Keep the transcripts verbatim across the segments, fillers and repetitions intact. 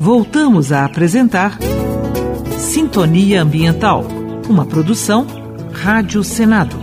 Voltamos a apresentar Sintonia Ambiental, uma produção Rádio Senado.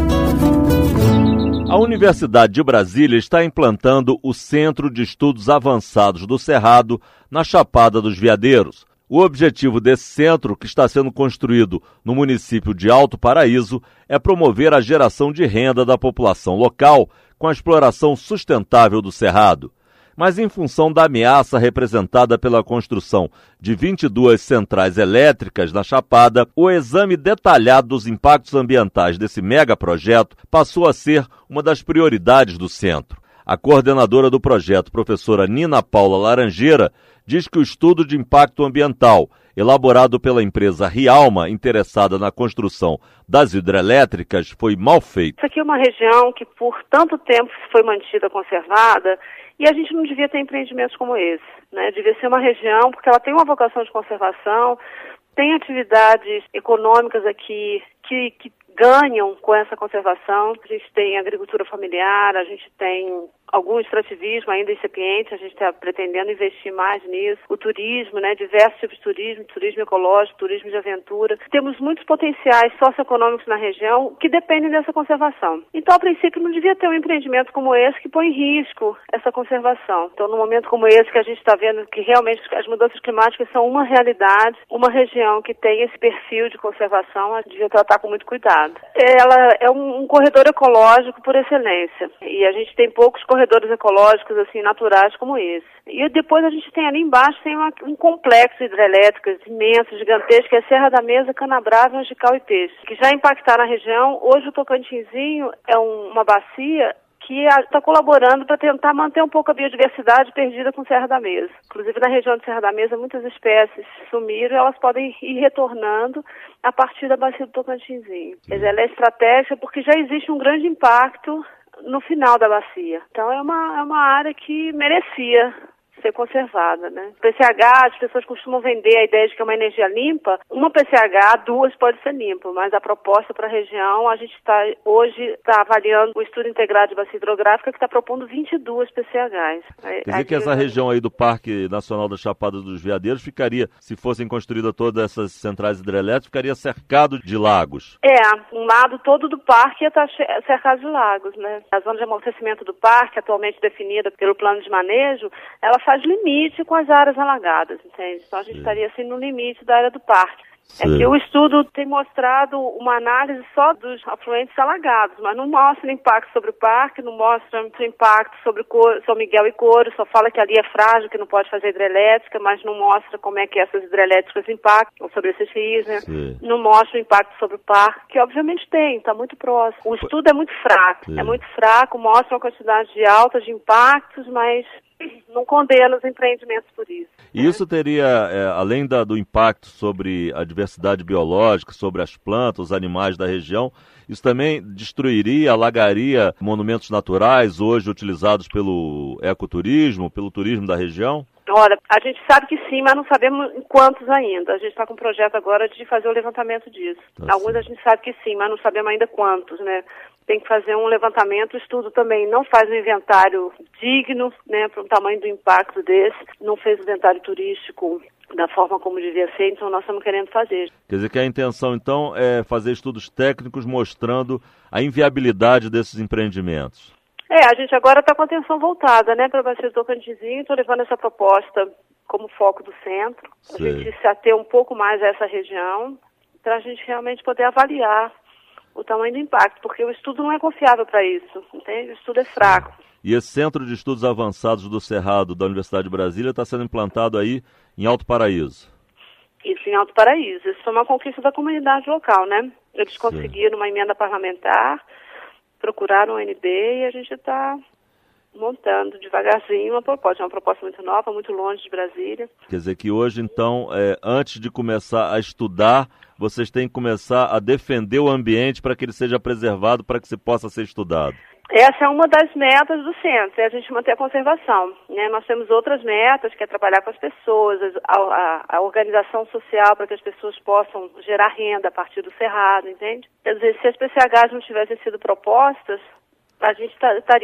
A Universidade de Brasília está implantando o Centro de Estudos Avançados do Cerrado, na Chapada dos Veadeiros. O objetivo desse centro, que está sendo construído no município de Alto Paraíso, é promover a geração de renda da população local com a exploração sustentável do Cerrado. Mas em função da ameaça representada pela construção de vinte e duas centrais elétricas na Chapada, o exame detalhado dos impactos ambientais desse megaprojeto passou a ser uma das prioridades do centro. A coordenadora do projeto, professora Nina Paula Laranjeira, diz que o estudo de impacto ambiental, elaborado pela empresa Rialma, interessada na construção das hidrelétricas, foi mal feito. Isso aqui é uma região que por tanto tempo foi mantida conservada e a gente não devia ter empreendimentos como esse, né? Devia ser uma região, porque ela tem uma vocação de conservação, tem atividades econômicas aqui que, que ganham com essa conservação. A gente tem agricultura familiar, a gente tem algum extrativismo ainda incipiente, a gente está pretendendo investir mais nisso. O turismo, né, diversos tipos de turismo, turismo ecológico, turismo de aventura. Temos muitos potenciais socioeconômicos na região que dependem dessa conservação. Então, a princípio, não devia ter um empreendimento como esse que põe em risco essa conservação. Então, num momento como esse que a gente está vendo que realmente as mudanças climáticas são uma realidade, uma região que tem esse perfil de conservação, a gente devia tratar com muito cuidado. Ela é um, um corredor ecológico por excelência e a gente tem poucos corredores ecológicos assim naturais como esse. E depois a gente tem ali embaixo tem uma, um complexo de hidrelétricas imenso, gigantesco, que é Serra da Mesa, Canabrava, Angical e Peixe, que já impactaram a região. Hoje o Tocantinzinho é um, uma bacia que está colaborando para tentar manter um pouco a biodiversidade perdida com Serra da Mesa. Inclusive, na região de Serra da Mesa, muitas espécies sumiram e elas podem ir retornando a partir da bacia do Tocantinzinho. Ela é estratégica porque já existe um grande impacto no final da bacia. Então, é uma, é uma área que merecia ser conservada, né? P C H, as pessoas costumam vender a ideia de que é uma energia limpa. Uma P C H, duas pode ser limpa, mas a proposta para a região, a gente está hoje está avaliando o estudo integrado de bacia hidrográfica que está propondo vinte e duas P C Hs. Quer dizer que essa região aí do Parque Nacional da Chapada dos Veadeiros ficaria, se fossem construídas todas essas centrais hidrelétricas, ficaria cercado de lagos. É, um lado todo do parque ia estar cercado de lagos, né? A zona de amortecimento do parque, atualmente definida pelo plano de manejo, ela faz limite com as áreas alagadas, entende? Então a gente Sim. estaria assim no limite da área do parque. Sim. É que o estudo tem mostrado uma análise só dos afluentes alagados, mas não mostra o impacto sobre o parque, não mostra o impacto sobre Cor- São Miguel e Coro, só fala que ali é frágil, que não pode fazer hidrelétrica, mas não mostra como é que essas hidrelétricas impactam sobre esses rios, né? Sim. Não mostra o impacto sobre o parque, que obviamente tem, está muito próximo. O estudo é muito fraco, Sim. é muito fraco, mostra uma quantidade de alta de impactos, mas não condena os empreendimentos por isso. E isso teria, é, além da, do impacto sobre a diversidade biológica, sobre as plantas, os animais da região, isso também destruiria, alagaria monumentos naturais hoje utilizados pelo ecoturismo, pelo turismo da região? Olha, a gente sabe que sim, mas não sabemos em quantos ainda. A gente está com um projeto agora de fazer o levantamento disso. Tá Alguns sim. a gente sabe que sim, mas não sabemos ainda quantos, né? Tem que fazer um levantamento, o estudo também não faz um inventário digno, né, para o tamanho do impacto desse, não fez o inventário turístico da forma como devia ser, então nós estamos querendo fazer. Quer dizer que a intenção, então, é fazer estudos técnicos mostrando a inviabilidade desses empreendimentos. É, a gente agora está com a atenção voltada, né, para o Bacia do Tocantinzinho, estou levando essa proposta como foco do centro, a gente se ater um pouco mais a essa região, para a gente realmente poder avaliar o tamanho do impacto, porque o estudo não é confiável para isso, entende? O estudo é fraco. E esse Centro de Estudos Avançados do Cerrado da Universidade de Brasília está sendo implantado aí em Alto Paraíso. Isso, em Alto Paraíso. Isso foi uma conquista da comunidade local, né? Eles conseguiram Sim. uma emenda parlamentar, procuraram o N B e a gente está montando devagarzinho uma proposta. É uma proposta muito nova, muito longe de Brasília. Quer dizer que hoje, então, é, antes de começar a estudar, vocês têm que começar a defender o ambiente para que ele seja preservado, para que se possa ser estudado. Essa é uma das metas do centro, é a gente manter a conservação, né? Nós temos outras metas, que é trabalhar com as pessoas, a, a, a organização social para que as pessoas possam gerar renda a partir do cerrado, entende? Quer dizer, se as P C Hs não tivessem sido propostas, a gente estaria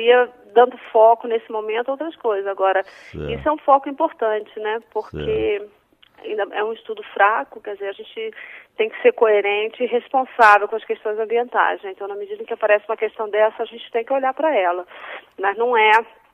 dando foco nesse momento a outras coisas. Agora, certo. Isso é um foco importante, né? Porque certo. ainda é um estudo fraco, quer dizer, a gente tem que ser coerente e responsável com as questões ambientais, né? Então, na medida em que aparece uma questão dessa, a gente tem que olhar para ela. Mas não é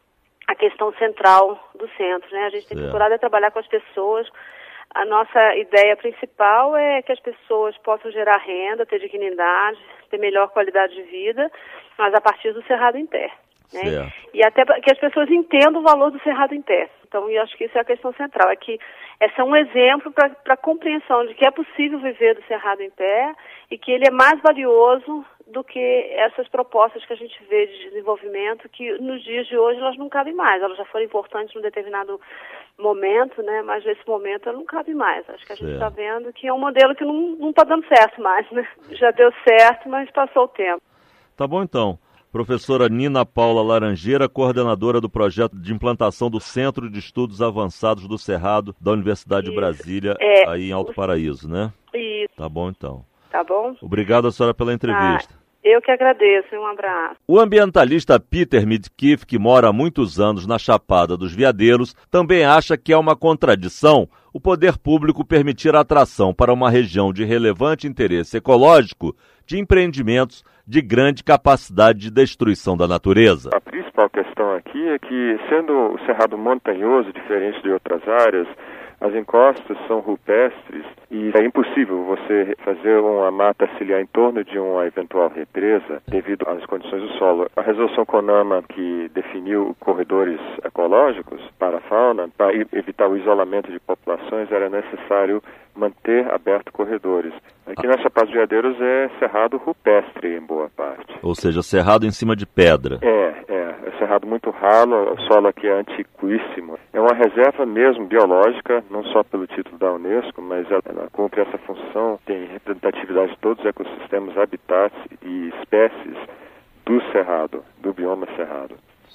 a questão central do centro, né? A gente tem que procurar é trabalhar com as pessoas. A nossa ideia principal é que as pessoas possam gerar renda, ter dignidade, ter melhor qualidade de vida, mas a partir do cerrado em pé. Né? E até que as pessoas entendam o valor do cerrado em pé. Então, eu acho que isso é a questão central, é que esse é um exemplo para a compreensão de que é possível viver do cerrado em pé e que ele é mais valioso do que essas propostas que a gente vê de desenvolvimento, que nos dias de hoje elas não cabem mais. Elas já foram importantes num determinado momento, né? Mas nesse momento elas não cabem mais. Acho que a gente está vendo que é um modelo que não está dando certo mais, né? Já deu certo, mas passou o tempo. Tá bom, então. Professora Nina Paula Laranjeira, coordenadora do projeto de implantação do Centro de Estudos Avançados do Cerrado da Universidade Isso. de Brasília, é, aí em Alto Paraíso, né? Isso. Tá bom, então. Tá bom? Obrigado, a senhora, pela entrevista. Ah, eu que agradeço. Um abraço. O ambientalista Peter Midkiff, que mora há muitos anos na Chapada dos Veadeiros, também acha que é uma contradição o poder público permitir a atração para uma região de relevante interesse ecológico de empreendimentos de grande capacidade de destruição da natureza. A principal questão aqui é que, sendo o cerrado montanhoso, diferente de outras áreas, as encostas são rupestres e é impossível você fazer uma mata ciliar em torno de uma eventual represa devido às condições do solo. A resolução CONAMA, que definiu corredores ecológicos para a fauna, para evitar o isolamento de populações, era necessário manter abertos corredores. Aqui na Chapada dos Veadeiros é cerrado rupestre em boa parte. Ou seja, cerrado em cima de pedra. É, é. É cerrado muito ralo, o solo aqui é antiquíssimo. É uma reserva mesmo biológica, não só pelo título da Unesco, mas ela, ela cumpre essa função, tem representatividade de todos os ecossistemas, habitats e espécies do cerrado, do bioma cerrado.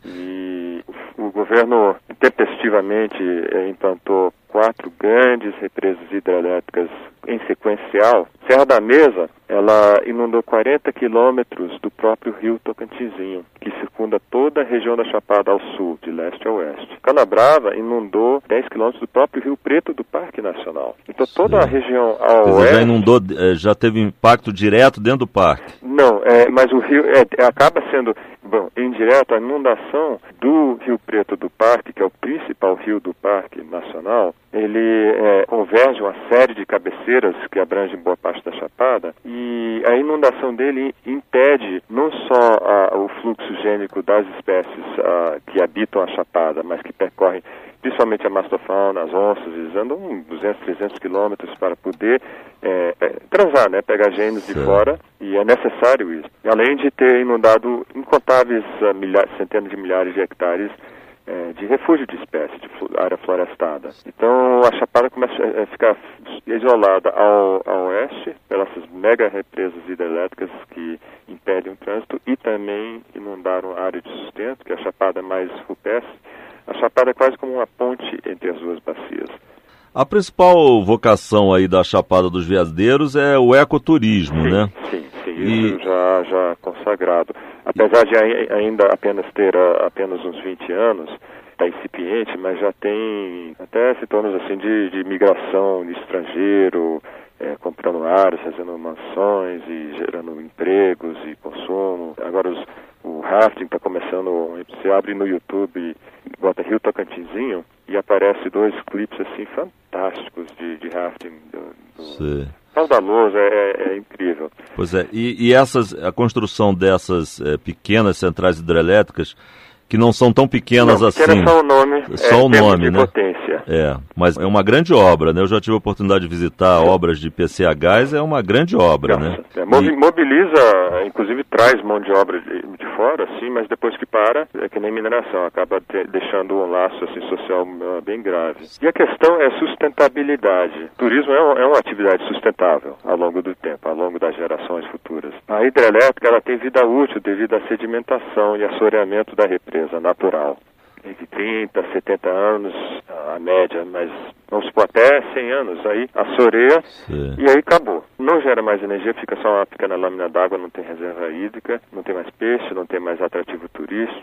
E o, o governo tempestivamente eh, implantou quatro grandes represas hidrelétricas em sequencial. Serra da Mesa, ela inundou quarenta quilômetros do próprio rio Tocantinzinho, que circunda toda a região da Chapada ao sul, de leste a oeste. Canabrava inundou dez quilômetros do próprio Rio Preto do Parque Nacional. Então toda Sim. a região ao Quer oeste... Dizer, já inundou, já teve impacto direto dentro do parque? Não, é, mas o rio é, acaba sendo... Bom, indireto, a inundação do Rio Preto do Parque, que é o principal rio do Parque Nacional, ele é, converge uma série de cabeceiras que abrangem boa parte da Chapada, e a inundação dele impede não só a, o fluxo gênico das espécies a, que habitam a Chapada, mas que percorrem principalmente a mastofauna, as onças, eles andam duzentos, trezentos quilômetros para poder é, é, transar, né, pegar genes de fora, e é necessário isso. Além de ter inundado incontáveis uh, milhares, centenas de milhares de hectares é, de refúgio de espécies, de área florestada. Então a Chapada começa a ficar isolada ao, ao oeste pelas mega represas hidrelétricas que impedem o trânsito e também inundaram a área de sustento, que é a Chapada mais rupestre. A Chapada é quase como uma ponte entre as duas bacias. A principal vocação aí da Chapada dos Veadeiros é o ecoturismo, sim, né? Sim, sim, isso e... já, já consagrado. Apesar de ainda apenas ter uh, apenas uns vinte anos, está incipiente, mas já tem até sintomas assim de, de migração de estrangeiro, é, comprando áreas, fazendo mansões e gerando empregos e consumo. Agora os O rafting está começando, você abre no YouTube, bota Rio Tocantinzinho e aparece dois clipes assim fantásticos de, de rafting. Do, do... Caudaloso, é, é incrível. Pois é, e, e essas, a construção dessas é, pequenas centrais hidrelétricas, que não são tão pequenas não, assim. Pequena só o nome, só é, o nome, de né? Potência. É, mas é uma grande obra, né? Eu já tive a oportunidade de visitar obras de P C Hs, é uma grande obra, Nossa, né? É, mobiliza, inclusive traz mão de obra de, de fora, sim, mas depois que para, é que nem mineração, acaba te, deixando um laço assim, social uh, bem grave. E a questão é sustentabilidade. Turismo é, um, é uma atividade sustentável ao longo do tempo, ao longo das gerações futuras. A hidrelétrica ela tem vida útil devido à sedimentação e assoreamento da represa natural. Entre trinta, setenta anos, a média, mas vamos supor até cem anos, aí assoreia e aí acabou. Não gera mais energia, fica só uma pequena lâmina d'água, não tem reserva hídrica, não tem mais peixe, não tem mais atrativo turístico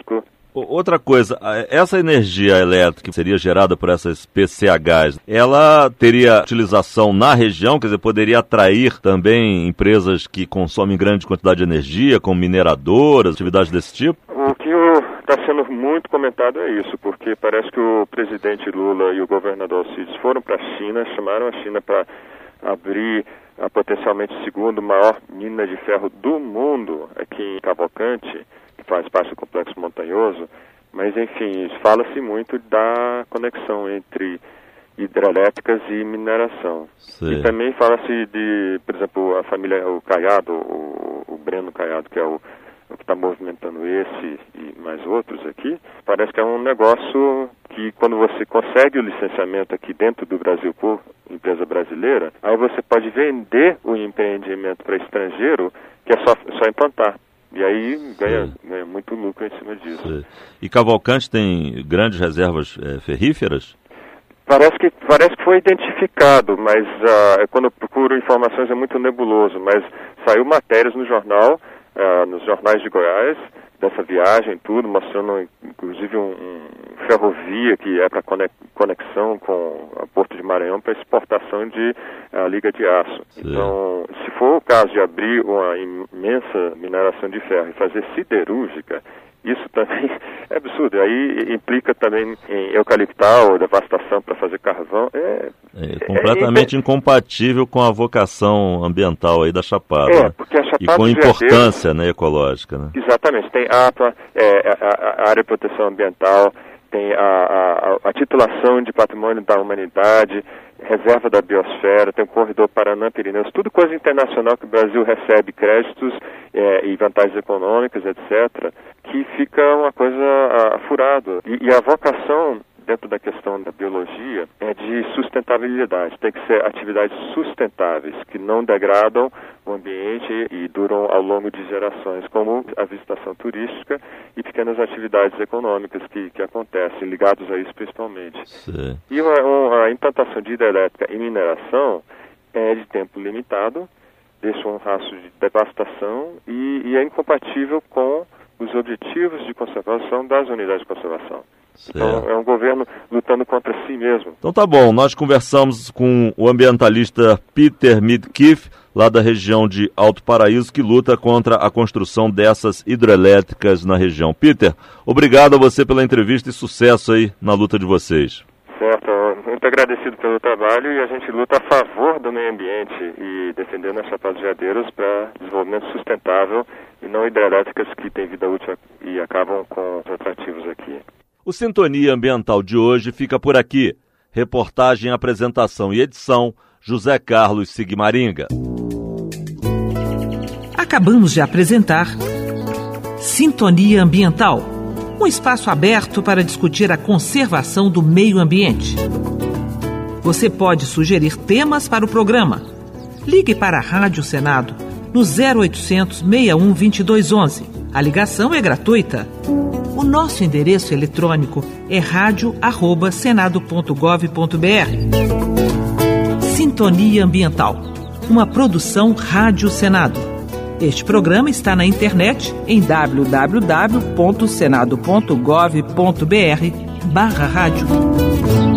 Outra coisa, essa energia elétrica que seria gerada por essas P C Hs, ela teria utilização na região, quer dizer, poderia atrair também empresas que consomem grande quantidade de energia, como mineradoras, atividades desse tipo? O que está sendo muito comentado é isso, porque parece que o presidente Lula e o governador Alcides foram para a China, chamaram a China para abrir a potencialmente segunda maior mina de ferro do mundo aqui em Cavalcante, que faz parte do complexo montanhoso, mas enfim, fala-se muito da conexão entre hidrelétricas e mineração. Sim. E também fala-se de, por exemplo, a família, o Caiado, o, o Breno Caiado, que é o, o que está movimentando esse e mais outros aqui, parece que é um negócio que quando você consegue o licenciamento aqui dentro do Brasil por empresa brasileira, aí você pode vender o empreendimento para estrangeiro, que é só, só implantar. E aí ganha, ganha muito lucro em cima disso. Sim. E Cavalcante tem grandes reservas é, ferríferas? Parece que, parece que foi identificado, mas uh, quando eu procuro informações é muito nebuloso. Mas saiu matérias no jornal, uh, nos jornais de Goiás, dessa viagem, tudo, mostrando inclusive um, um ferrovia que é para conexão com o Porto de Maranhão para exportação de uh, liga de aço. Sim. Então, se for o caso de abrir uma imensa mineração de ferro e fazer siderúrgica, isso também é absurdo. Aí implica também em eucaliptal, devastação para fazer carvão. É, é completamente é, é, incompatível com a vocação ambiental aí da Chapada. É, porque a Chapada e com importância, né, ecológica. Né? Exatamente. Tem a, é, a, a área de proteção ambiental, tem a, a, a titulação de patrimônio da humanidade, reserva da biosfera, tem o corredor Paraná-Pirineus, tudo coisa internacional que o Brasil recebe créditos é, e vantagens econômicas, etcétera, que fica uma coisa a, furada. E, e a vocação dentro da questão da biologia é de sustentabilidade. Tem que ser atividades sustentáveis, que não degradam o ambiente e duram ao longo de gerações, como a visitação turística e pequenas atividades econômicas que, que acontecem, ligados a isso principalmente. Sim. E uma, uma, a implantação de hidrelétrica e mineração é de tempo limitado, deixa um rastro de devastação e, e é incompatível com os objetivos de conservação das unidades de conservação. Certo. Então, é um governo lutando contra si mesmo. Então tá bom, nós conversamos com o ambientalista Peter Midkiff, lá da região de Alto Paraíso, que luta contra a construção dessas hidrelétricas na região. Peter, obrigado a você pela entrevista e sucesso aí na luta de vocês. Certo, muito agradecido pelo trabalho e a gente luta a favor do meio ambiente e defendendo as Chapadas Veadeiras para desenvolvimento sustentável e não hidrelétricas que têm vida útil e acabam com os atrativos aqui. O Sintonia Ambiental de hoje fica por aqui. Reportagem, apresentação e edição, José Carlos Sigmaringa. Acabamos de apresentar Sintonia Ambiental, um espaço aberto para discutir a conservação do meio ambiente. Você pode sugerir temas para o programa. Ligue para a Rádio Senado no zero oitocentos, seis um, dois dois um um. A ligação é gratuita. O nosso endereço eletrônico é radio arroba senado ponto gov ponto br. Sintonia Ambiental, uma produção Rádio Senado. Este programa está na internet em w w w ponto senado ponto gov ponto br barra rádio.